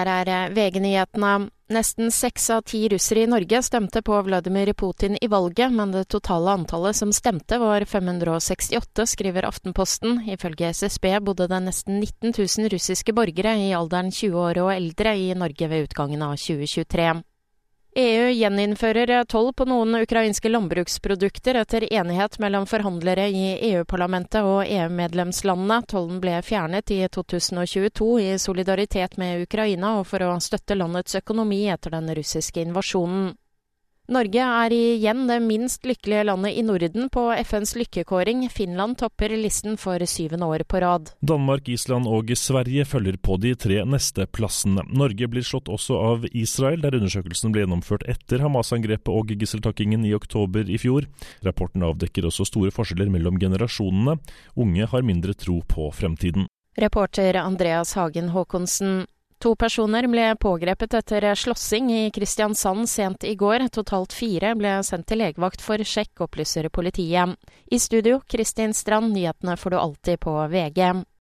Her VG-nyhetene. Nesten 6 av 10 russere i Norge stemte på Vladimir Putin i valget, men det totale antallet som stemte var 568, skriver Aftenposten. Ifølge SSB bodde det nesten 19 000 russiske borgere i alderen 20 år og eldre i Norge ved utgangen av 2023. EU gjeninnfører toll på noen ukrainske landbruksprodukter etter enighet mellom forhandlere i EU-parlamentet og EU-medlemslandene. Tollen ble fjernet i 2022 i solidaritet med Ukraina og for å støtte landets økonomi etter den russiske invasjonen. Norge igjen det minst lykkelige landet i Norden på FNs lykkekåring. Finland topper listen for 7. år på rad. Danmark, Island og Sverige følger på de 3 neste plassene. Norge blir slått også av Israel, der undersøkelsen ble gjennomført etter Hamas-angrepet og gisseltakkingen i oktober i fjor. Rapporten avdekker også store forskjeller mellom generasjonene. Unge har mindre tro på fremtiden. Reporter Andreas Hagen Håkonsen. 2 personer ble pågrepet etter slåssing i Kristiansand sent i går. Totalt 4 ble sendt til legevakt for sjekk, opplyser politiet. I studio, Kristin Strand, nyhetene får du alltid på VG.